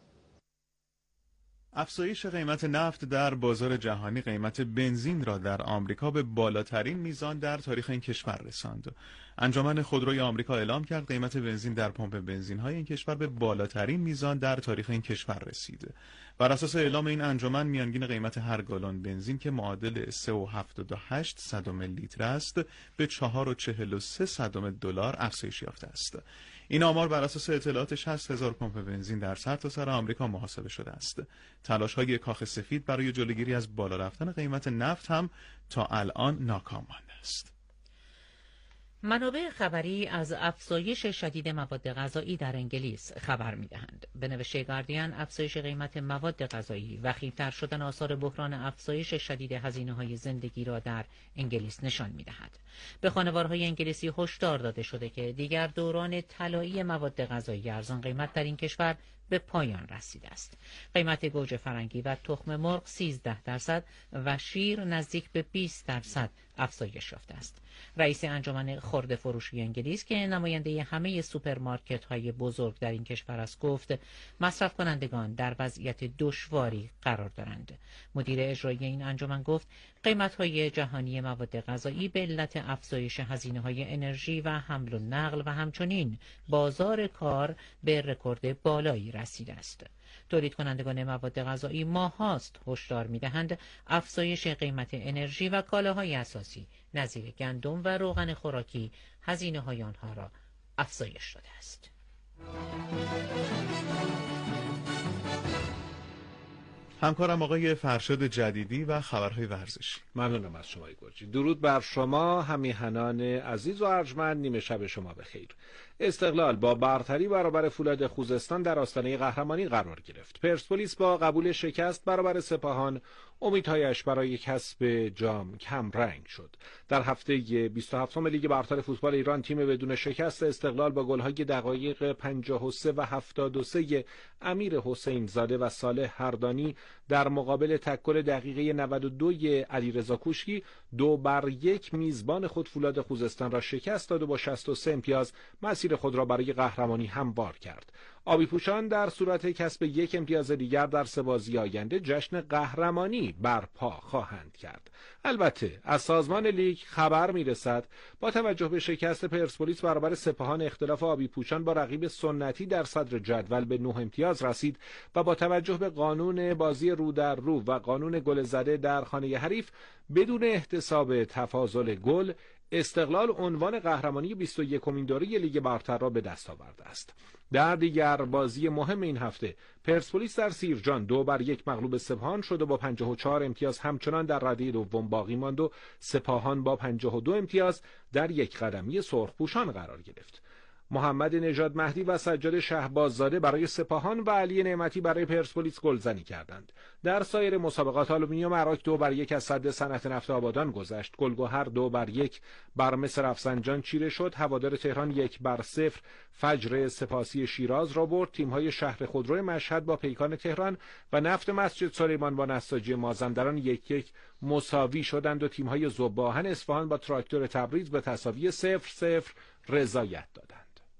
افزایش قیمت نفت در بازار جهانی قیمت بنزین را در آمریکا به بالاترین میزان در تاریخ این کشور رساند. انجمن خودروی آمریکا اعلام کرد قیمت بنزین در پمپ بنزین‌های این کشور به بالاترین میزان در تاریخ این کشور رسید. بر اساس اعلام این انجمن میانگین قیمت هر گالن بنزین که معادل 3.78 لیتر است به 4.43 دلار افزایش یافته است. این آمار بر اساس اطلاعات 60,000 پمپ بنزین در سرتاسر آمریکا محاسبه شده است. تلاش‌های کاخ سفید برای جلوگیری از بالا رفتن قیمت نفت هم تا الان ناکام مانده است. منابع خبری از افزایش شدید مواد غذایی در انگلیس خبر می‌دهند. به نوشته گاردین، افزایش قیمت مواد غذایی وخیم‌تر شدن آثار بحران افزایش شدید هزینه‌های زندگی را در انگلیس نشان می‌دهد. به خانوارهای انگلیسی هشدار داده شده که دیگر دوران طلایی مواد غذایی ارزان قیمت در این کشور به پایان رسیده است. قیمت گوجه فرنگی و تخم مرغ 13% و شیر نزدیک به 20% افزایش یافته است. رئیس انجمن خرده فروشی انگلیس که نماینده همه سوپرمارکت‌های بزرگ در این کشور است گفت مصرف کنندگان در وضعیت دشواری قرار دارند. مدیر اجرایی این انجمن گفت قیمت‌های جهانی مواد غذایی به علت افزایش هزینه‌های انرژی و حمل و نقل و همچنین بازار کار به رکورد بالایی رسیده است. تولید کنندگان مواد غذایی ماهاست هشدار می‌دهند افزایش قیمت انرژی و کالاهای اساسی نظیر گندم و روغن خوراکی هزینه‌های آنها را افزایش داده است. همکارم آقای فرشاد جدیدی و خبرهای ورزشی. ممنونم از شما گرجی. درود بر شما همیهنان عزیز و ارجمند، نیمه شب شما بخیر. استقلال با برتری برابر فولاد خوزستان در آستانه قهرمانی قرار گرفت. پرسپولیس با قبول شکست برابر سپاهان امیدهایش برای کسب جام کم رنگ شد. در هفته 27 لیگ برتر فوتبال ایران تیم بدون شکست استقلال با گل‌های دقایق 53 و 73 امیر حسین زاده و صالح هردانی در مقابل تکل دقیقه 92 علیرضا کوشکی 2-1 میزبان خود فولاد خوزستان را شکست داد و با 63 امتیاز مسیر خود را برای قهرمانی هموار کرد. آبی پوشان در صورت کسب 1 امتیاز دیگر در 3 بازی آینده جشن قهرمانی برپا خواهند کرد. البته از سازمان لیگ خبر میرسد با توجه به شکست پرسپولیس برابر سپاهان اختلاف آبی پوشان با رقیب سنتی در صدر جدول به 9 امتیاز رسید و با توجه به قانون بازی رو در رو و قانون گل زده در خانه حریف بدون احتساب تفاضل گل استقلال عنوان قهرمانی 21مین دوره لیگ برتر را به دست آورده است. در دیگر بازی مهم این هفته پرسپولیس در سیرجان 2-1 مغلوب سپاهان شد و با 54 امتیاز همچنان در رده دوم باقی ماند و سپاهان با 52 امتیاز در یک قدمی سرخپوشان قرار گرفت. محمد نژاد مهدی و سجاد شهباززاده برای سپاهان و علی نعمتی برای پرسپولیس گلزنی کردند. در سایر مسابقات آلومینیوم عراق 2-1 از سد صنعت نفت آبادان گذشت. گلگهر 2-1 بر مس رفسنجان چیره شد. هوادار تهران 1-0 فجر سپاسی شیراز را برد. تیم‌های شهر خودرو مشهد با پیکان تهران و نفت مسجد سلیمان با نساجی مازندران 1-1 مساوی شدند و تیم‌های ذوب‌آهن اصفهان با تراکتور تبریز به تساوی 0-0 رضایت دادند.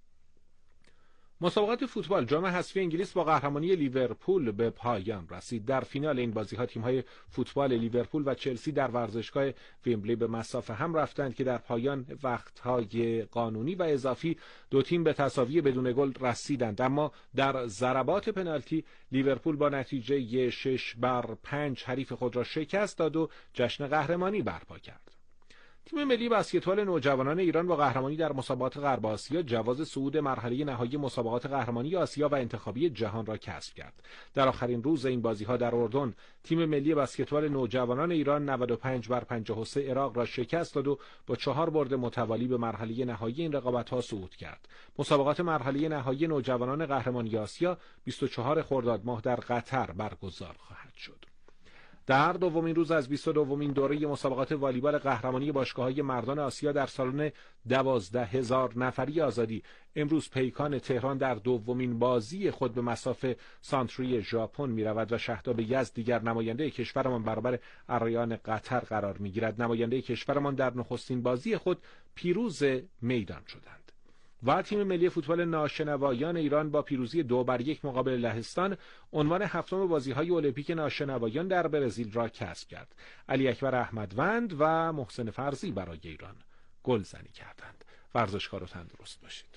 مسابقات فوتبال جام حذفی انگلیس با قهرمانی لیورپول به پایان رسید. در فینال این بازی‌ها تیم‌های فوتبال لیورپول و چلسی در ورزشگاه ویمبلی به مسافه هم رفتند که در پایان وقت‌های قانونی و اضافی دو تیم به تساوی بدون گل رسیدند، اما در ضربات پنالتی لیورپول با نتیجه 6-5 حریف خود را شکست داد و جشن قهرمانی برپا کرد. تیم ملی بسکتبال نوجوانان ایران با قهرمانی در مسابقات غرب آسیا جواز صعود مرحله نهایی مسابقات قهرمانی آسیا و انتخابی جهان را کسب کرد. در آخرین روز این بازی‌ها در اردن تیم ملی بسکتبال نوجوانان ایران 95-53 عراق را شکست داد و با 4 برد متوالی به مرحله نهایی این رقابت‌ها صعود کرد. مسابقات مرحله نهایی نوجوانان قهرمانی آسیا 24 خرداد ماه در قطر برگزار خواهد شد. در دومین روز از 22مین دوره مسابقات والیبال قهرمانی باشگاه‌های مردان آسیا در سالن 12,000 نفری آزادی امروز پیکان تهران در دومین بازی خود به مصاف سانتری ژاپن می‌رود و شهداب یزد دیگر نماینده کشورمان برابر ارایان قطر قرار می‌گیرد. نماینده کشورمان در نخستین بازی خود پیروز میدان شدند. و تیم ملی فوتبال ناشنوایان ایران با پیروزی 2-1 مقابل لهستان عنوان هفتم بازی‌های المپیک ناشنوایان در برزیل را کسب کرد. علی اکبر احمدوند و محسن فرزی برای ایران گلزنی کردند. ورزشکار و تندرست باشید.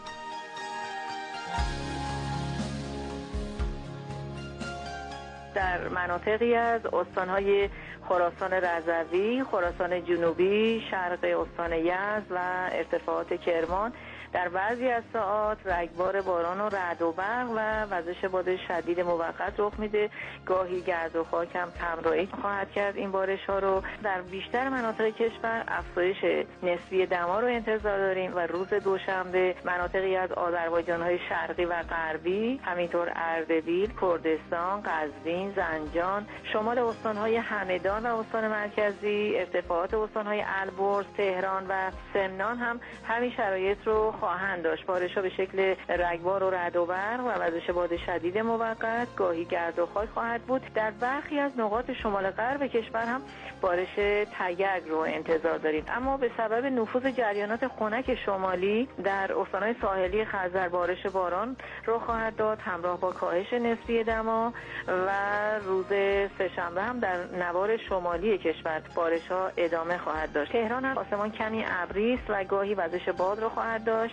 در مناطقی از استان‌های خراسان رضوی، خراسان جنوبی، شرق استان یزد و ارتفاعات کرمان در بعضی از ساعات رگبار باران و رعد و برق و وزش باد شدید موقت رخ میده. گاهی گرد و خاک هم همراهی خواهد کرد این بارش ها رو. در بیشتر مناطق کشور افزایش نسبی دما رو انتظار داریم و روز دوشنبه مناطقی از آذربایجان های شرقی و غربی، همینطور اردبیل، کردستان، قزوین، زنجان، شمال استان های همدان و استان مرکزی، ارتفاعات استان های البرز، تهران و سمنان هم همین شرایط رو خواهند داشت. بارش‌ها به شکل رگبار و رعد و برق و وزش باد شدید موقت، گاهی گرد و خاک خواهد بود. در برخی از نقاط شمال غرب کشور هم بارش تگرگ رو انتظار داریم، اما به سبب نفوذ جریانات خنک شمالی در استان‌های ساحلی خزر بارش باران رو خواهد داد همراه با کاهش نسبی دما و روز سه‌شنبه هم در نوار شمالی کشور بارش‌ها ادامه خواهد داشت. تهران هم آسمان کمی ابری است و گاهی وزش باد رو خواهد داشت.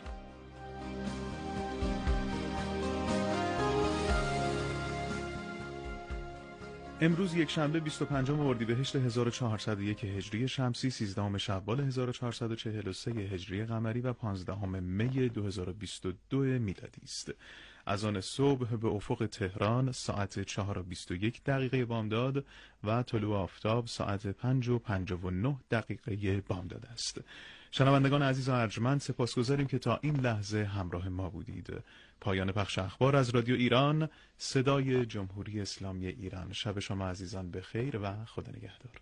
امروز یک شنبه 25 اردیبهشت 1401 هجری شمسی، 13 شوال 1443 هجری قمری و 15 می 2022 میلادی است. از آن صبح به افق تهران ساعت 4:21 بامداد و طلوع آفتاب ساعت 5:59 بامداد است. شنوندگان عزیز و ارجمند، سپاسگزاریم که تا این لحظه همراه ما بودید. پایان پخش اخبار از رادیو ایران، صدای جمهوری اسلامی ایران. شب شما عزیزان بخیر و خدا نگهدار.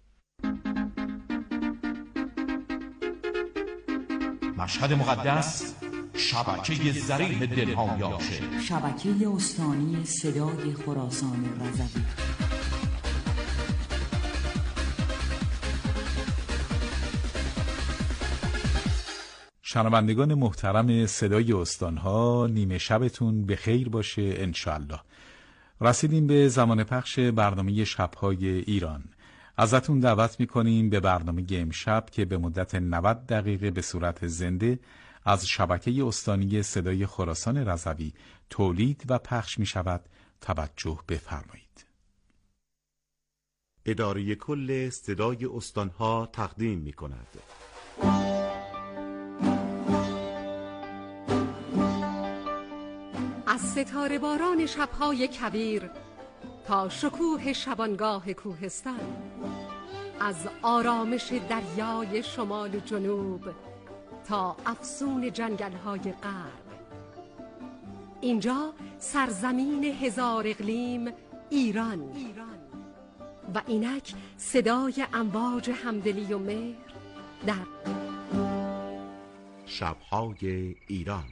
مشهد مقدس، شبکه ذریح دلها یاشه، شبکه استانی صدای خراسان رضوی. شنوندگان محترم صدای استانها، نیمه شبتون بخیر باشه انشالله. رسیدیم به زمان پخش برنامه شبهای ایران. ازتون دعوت میکنیم به برنامه امشب که به مدت 90 دقیقه به صورت زنده از شبکه استانی صدای خراسان رضوی تولید و پخش میشود توجه بفرمایید. اداره کل صدای استانها تقدیم میکند. از ستاره باران شبهای کویر تا شکوه شبانگاه کوهستان، از آرامش دریای شمال و جنوب تا افسون جنگل‌های غرب، اینجا سرزمین هزار اقلیم ایران و اینک صدای امواج همدلی و مهر در شبهای ایران.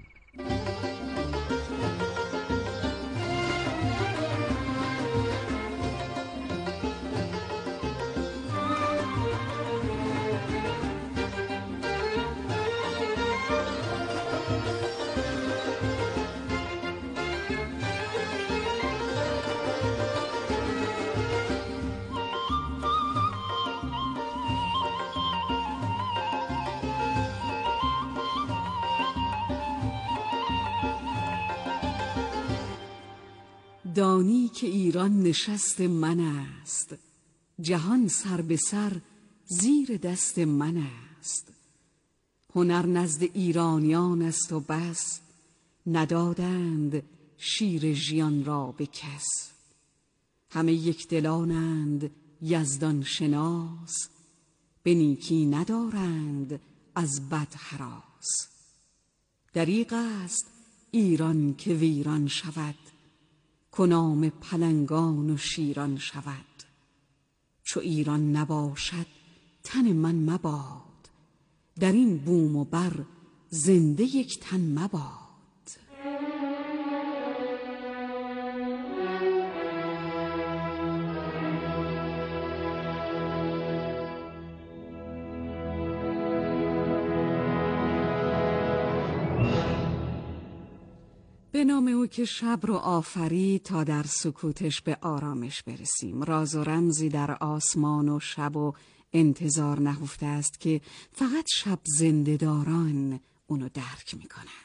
دانی که ایران نشست من است، جهان سر به سر زیر دست من است. هنر نزد ایرانیان است و بس، ندادند شیر ژیان را به کس. همه یک دلانند یزدان شناس، به نیکی ندارند از بد هراس. دریغ است ایران که ویران شود، کنام پلنگان و شیران شود. چو ایران نباشد تن من مباد، در این بوم و بر زنده یک تن مباد. به نام او که شب رو آفرید تا در سکوتش به آرامش برسیم. راز و رمزی در آسمان و شب و انتظار نهفته است که فقط شب زنده‌داران اونو درک میکنن.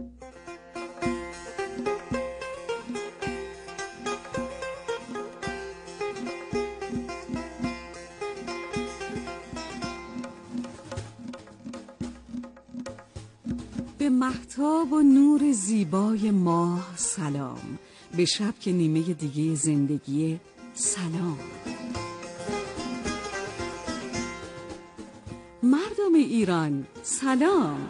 به مهتاب و نور زیبای ماه سلام، به شب که نیمه دیگه زندگی سلام. مردم ایران سلام.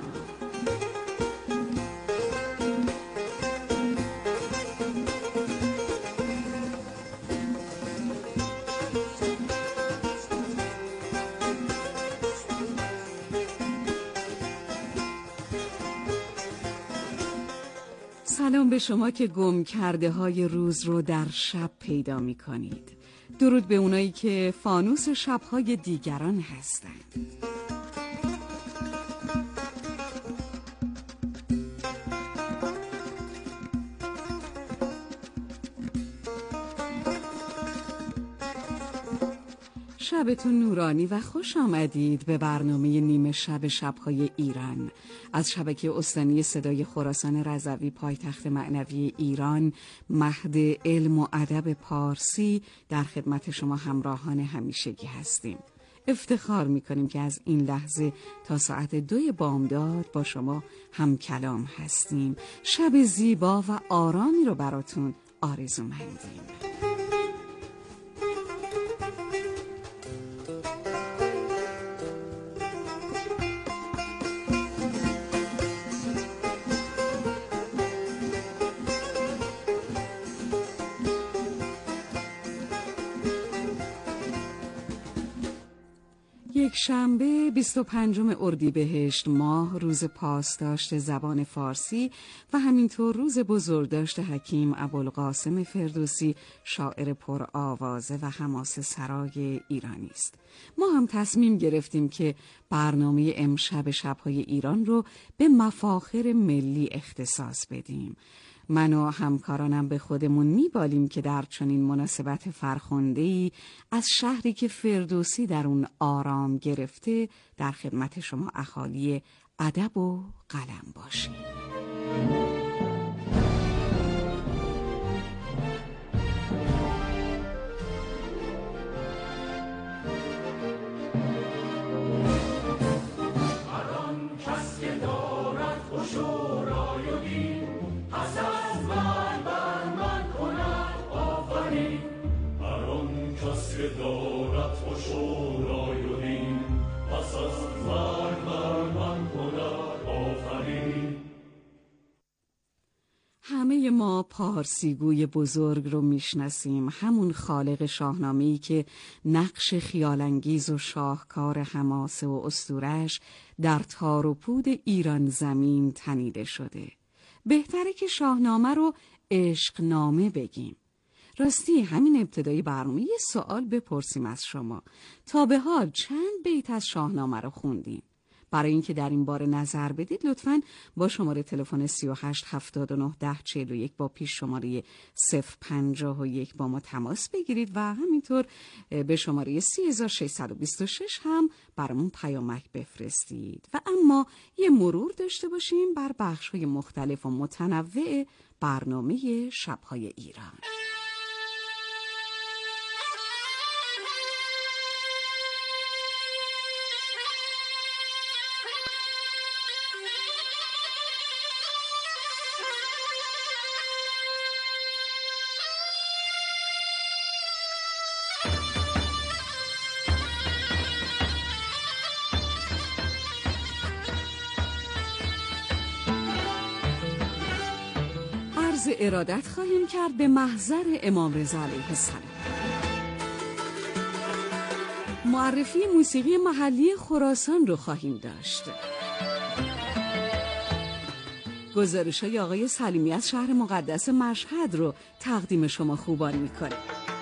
سلام به شما که گم کرده های روز رو در شب پیدا می کنید. درود به اونایی که فانوس شبهای دیگران هستند. شبتون نورانی و خوش آمدید به برنامه نیمه شب شبهای ایران از شبکه استانی صدای خراسان رضوی، پایتخت معنوی ایران، مهد علم و ادب پارسی. در خدمت شما همراهان همیشگی هستیم. افتخار میکنیم که از این لحظه تا ساعت 2 بامداد با شما هم کلام هستیم. شب زیبا و آرامی رو براتون آرزومندیم. یک شنبه 25 اردیبهشت ماه، روز پاسداشت زبان فارسی و همینطور روز بزرگداشت حکیم ابوالقاسم فردوسی، شاعر پرآوازه و حماسه سرای ایرانی است. ما هم تصمیم گرفتیم که برنامه امشب شب‌های ایران رو به مفاخر ملی اختصاص بدیم. من و همکارانم به خودمون میبالیم که در چنین مناسبت فرخنده‌ای از شهری که فردوسی در اون آرام گرفته در خدمت شما اهالی ادب و قلم باشیم. همه ما پارسیگوی بزرگ رو میشناسیم، همون خالق شاهنامه‌ای که نقش خیالانگیز و شاهکار حماسه و اسطوره‌اش در تار و پود ایران زمین تنیده شده. بهتره که شاهنامه رو عشقنامه بگیم. راستی همین ابتدای برنامه یه سوال بپرسیم از شما. تا به حال چند بیت از شاهنامه رو خوندین؟ برای اینکه در این باره نظر بدید لطفاً با شماره تلفن 38 79 10 41 با پیش شماره 051 با ما تماس بگیرید و همینطور به شماره 3626 هم برامون پیامک بفرستید. و اما یه مرور داشته باشیم بر بخش‌های مختلف و متنوع برنامه شب‌های ایران. ارادت خواهیم کرد به محضر امام رضا علیه السلام. معرفی موسیقی محلی خراسان رو خواهیم داشت. گزارش‌های آقای سلیمی از شهر مقدس مشهد رو تقدیم شما خوبان می‌کنه.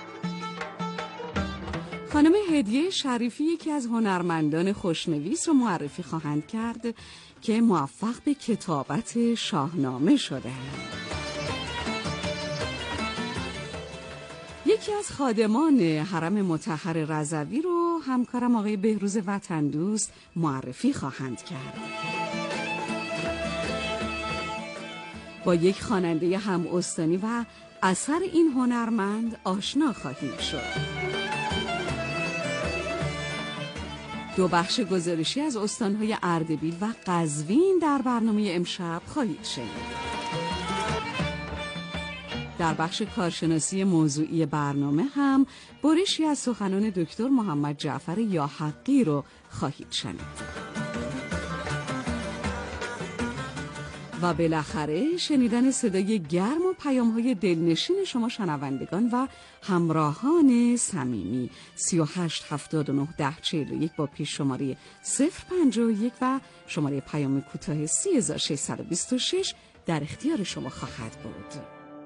خانم هدیه شریفی یکی از هنرمندان خوشنویس رو معرفی خواهند کرد که موفق به کتابت شاهنامه شده‌اند. یکی از خادمان حرم مطهر رضوی رو همکارم آقای بهروز وطن دوست معرفی خواهند کرد. با یک خواننده هم استانی و اثر این هنرمند آشنا خواهیم شد. 2 بخش گزارشی از استانهای اردبیل و قزوین در برنامه امشب خواهید شنید. در بخش کارشناسی موضوعی برنامه هم برشی از سخنان دکتر محمد جعفر یاحقی رو خواهید شنید. و بالاخره شنیدن صدای گرم و پیام‌های دلنشین شما شنوندگان و همراهان صمیمی. 38 79 10 41 با پیش شماره 051 و شماره پیام کوتاه 3626 در اختیار شما خواهد بود.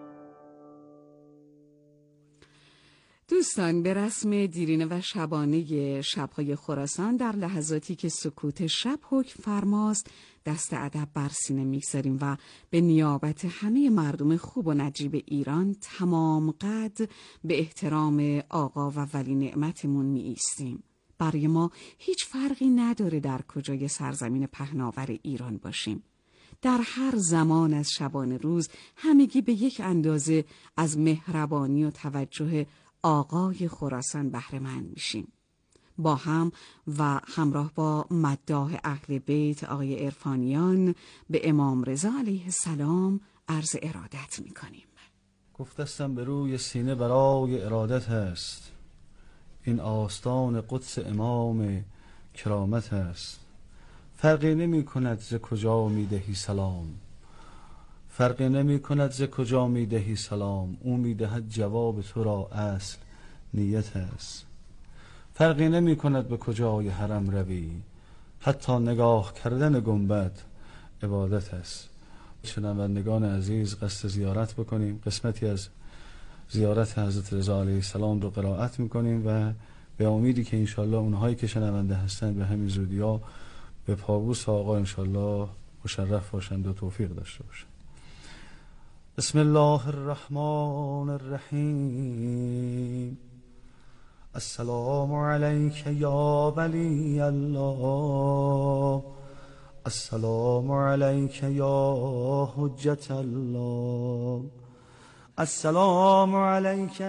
دوستان، به رسم دیرینه و شبانه شب‌های خراسان در لحظاتی که سکوت شب حکم فرماست دست ادب بر سینه می‌گذاریم و به نیابت همه مردم خوب و نجیب ایران تمام قد به احترام آقا و ولی نعمتمون می‌ایستیم. برای ما هیچ فرقی نداره در کجای سرزمین پهناور ایران باشیم. در هر زمان از شبانه روز همگی به یک اندازه از مهربانی و توجه آقای خراسان بهره مند میشیم. با هم و همراه با مداح اهل بیت آقای عرفانیان به امام رضا علیه السلام عرض ارادت میکنیم. گفتستم به روی سینه برای ارادت هست، این آستان قدس امام کرامت هست. فرقی نمی کند ز کجا می دهی سلام، فرقی نمی کند ز کجا می دهی سلام، او می دهد جواب تو را اصل نیت هست. فرقی نمی کند به کجای حرم روی، حتی نگاه کردن گنبد عبادت هست. شنوندگان عزیز قصد زیارت بکنیم، قسمتی از زیارت حضرت رضا علیه السلام رو قرائت میکنیم و به امیدی که انشالله اونهایی که شنونده هستند به همین زودیا به پابوس آقا انشالله مشرف باشند و توفیق داشته باشند. بسم الله الرحمن الرحیم. السلام علیک یا ولی الله، السلام علیک یا حجت الله، السلام علیک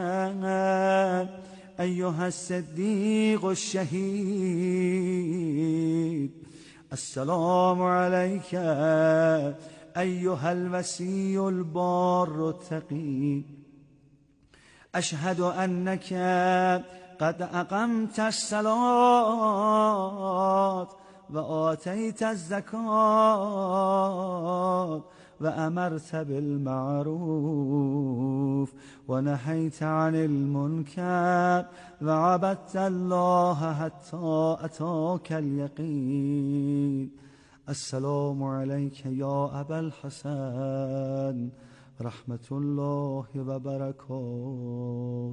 ایها الصدیق الشهید، السلام علیک ایها الوصی البار التقی، اشهد انک قد اقمت الصلاة و آتیت الزکات و امرت بالمعروف و نهیت عن المنکر و عبدت الله حتی اتاک الیقین. السلام علیک یا ابا الحسن رحمت الله و برکاته.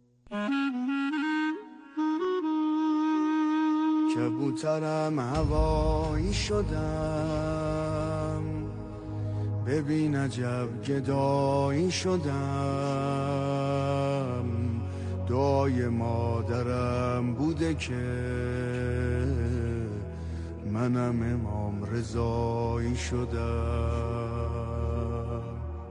کبوترم هوایی شدم، ببین عجب گدایی شدم، دعای مادرم بوده که منم امام رضایی شدم.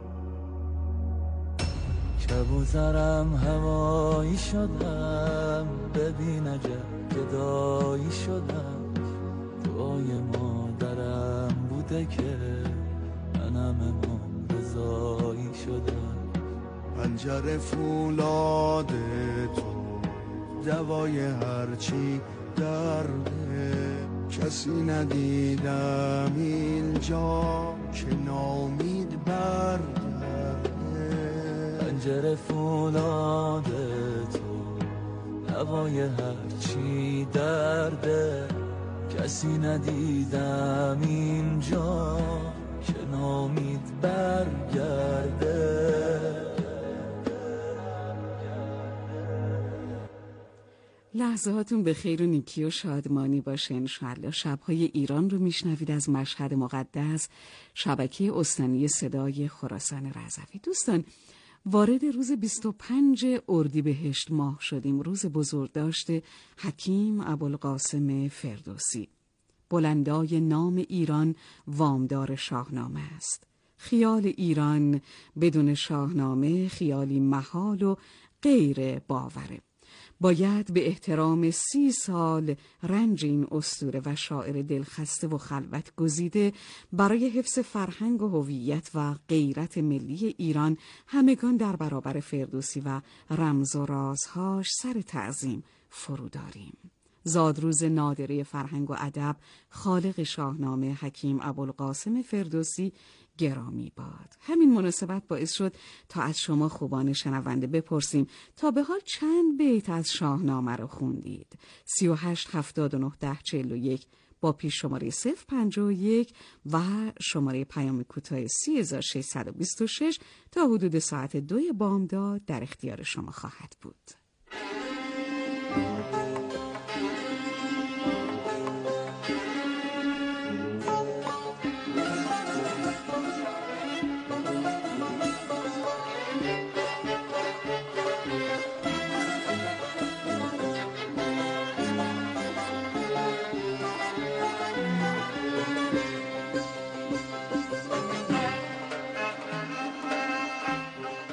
کبوترم هوایی شدم، ببین عجب گدایی شدم، دعای مادرم بوده که منم امام رضایی شدم. پنجره فولاد تو دوای هرچی درده، کسی ندیدم اینجا که نامید برگرده. پنجره فولاد تو دوای هرچی درده، کسی ندیدم اینجا که نامید برگرده. لحظاتون به خیر و نیکی و شادمانی باشه انشاءالله. شبهای ایران رو میشنوید از مشهد مقدس، شبکه استانی صدای خراسان رضوی. دوستان، وارد روز 25 اردیبهشت ماه شدیم، روز بزرگداشت حکیم ابوالقاسم فردوسی. بلندای نام ایران وامدار شاهنامه است. خیال ایران بدون شاهنامه خیالی محال و غیر باوره. باید به احترام 30 سال رنج این اسطوره و شاعر دلخسته و خلوت گزیده برای حفظ فرهنگ و هویت و غیرت ملی ایران همگان در برابر فردوسی و رمز و رازهاش سر تعظیم فروداریم. زادروز نادره فرهنگ و ادب خالق شاهنامه حکیم ابوالقاسم فردوسی گرامی باد. همین مناسبت باعث شد تا از شما خوبان شنونده بپرسیم تا به حال چند بیت از شاهنامه رو خوندید. 38 79 10 41 با پیش شماره 051 و شماره پیام کوتاه 3626 تا حدود ساعت 2 بامداد در اختیار شما خواهد بود.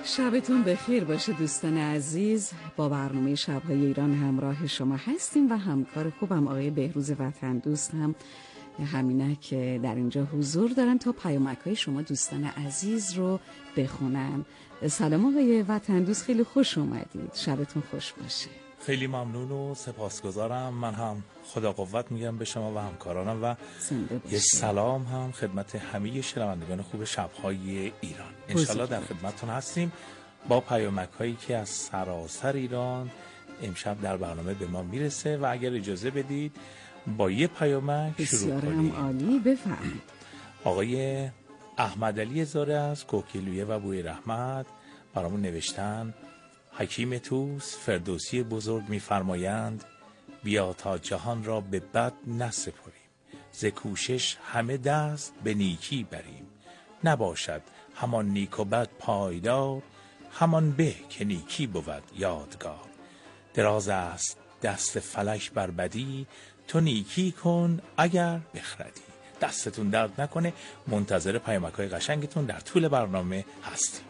شبتون بخیر باشه دوستان عزیز. با برنامه شب‌های ایران همراه شما هستیم و همکار خوبم آقای بهروز وطن دوست هم همینه که در اینجا حضور دارن تا پیامک‌های شما دوستان عزیز رو بخونن. سلام آقای وطن دوست، خیلی خوش اومدید. شبتون خوش باشه. خیلی ممنون و سپاسگزارم. من هم خدا قوت میگم به شما و همکارانم و یه سلام هم خدمت همه شنوندگان خوب شب‌های ایران. انشالله در خدمتتون هستیم با پیامک هایی که از سراسر ایران امشب در برنامه به ما میرسه و اگر اجازه بدید با یه پیامک شروع کنیم. بسیار عالی، بفرمایید. آقای احمد علی زاره از کوکیلویه و بوی رحمت برامون نوشتن: حکیم توس فردوسی بزرگ می‌فرمایند بیا تا جهان را به بد نسپریم، ز کوشش همه دست به نیکی بریم، نباشد همان نیک و بد پایدار، همان به که نیکی بود یادگار. دراز است دست فلک بر بدی، تو نیکی کن اگر بخردی. دستتون درد نکنه. منتظر پیامک‌های قشنگتون در طول برنامه هستیم.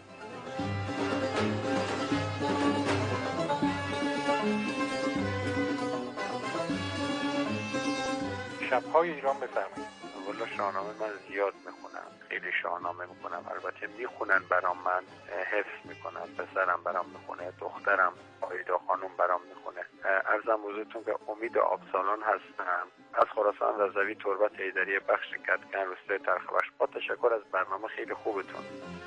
شب‌های ایران بفرمایید. والا شاهنامه من زیاد میخونم، خیلی شاهنامه میخونم. البته میخونن برام، من حفظ میکنم. پسرم برام میخونه، دخترم آیدا خانم برام میخونه. عرضم حضورتون که امید آبسالان هستم از خراسان رضوی، تربت حیدری، بخش کدکن، روستای ترخبش. با تشکر از برنامه خیلی خوبتون.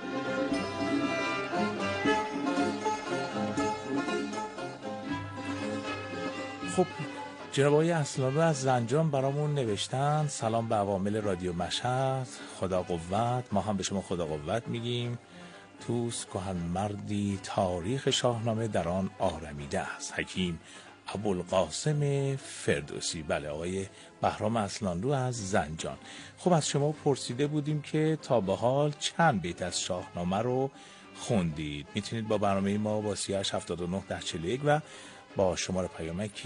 خب جناب آقای اصلانی از زنجان برامون نوشتن: سلام به عوامل رادیو مشهد، خدا قوت. ما هم به شما خدا قوت میگیم. توس کهن مردی تاریخ شاهنامه در آن آرمیده است. حکیم ابوالقاسم فردوسی. بله، آقای بهرام اصلانلو از زنجان. خب از شما پرسیده بودیم که تا به حال چند بیت از شاهنامه رو خوندید. میتونید با برنامه ما با 3879-41 و با شماره پیامک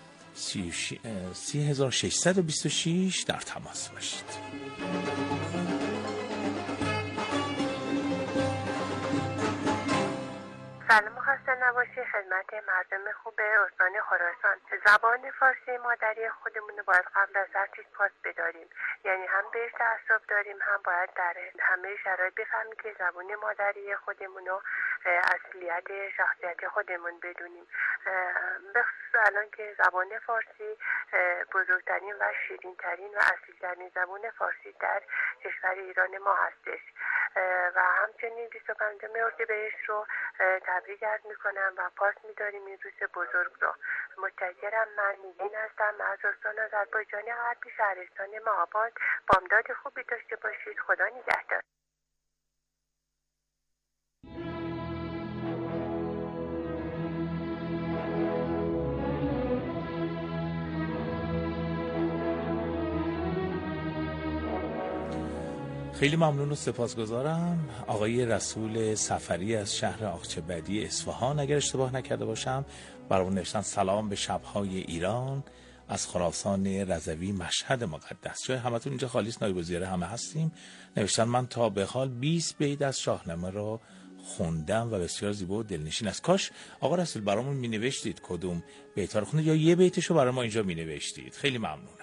3626 در تماس باشید. سلام و خسته نباشی خدمت مردم خوب استان خراسان. زبان فارسی مادری خودمون رو باید قبل از هر چیز پاس بداریم، یعنی هم بهش تعصب داریم، هم باید در همه شرایط بفهمیم که زبان مادری خودمون رو اصلیت شخصیت خودمون بدونیم. بخصوص الان که زبان فارسی بزرگترین و شیرینترین و اصلیترین زبان فارسی در کشور ایران ما هستش و همچنین 25 اردیبهشت رو تبریک عرض میکنم و پاس میداریم این روز بزرگ رو. متشکرم. من نیلین هستم از استان آذربایجان غربی، شهرستان مهاباد. بامداد خوبی داشته باشید. خدا نگهدار. خیلی ممنون و سپاسگزارم. آقای رسول سفری از شهر آقچه‌بدی اصفهان اگر اشتباه نکرده باشم برامون نوشتن: سلام به شب‌های ایران از خراسان رضوی مشهد مقدس. جای همتون اینجا خالیست، نایب الوزیر همه هستیم. نوشتن من تا به حال 20 بیت از شاهنامه رو خوندم و بسیار زیبا و دلنشین است. کاش آقا رسول برامون می نوشتید کدوم بیت‌ها رو خوندید یا یه بیتشو برای ما اینجا می نوشتید. خیلی ممنونم.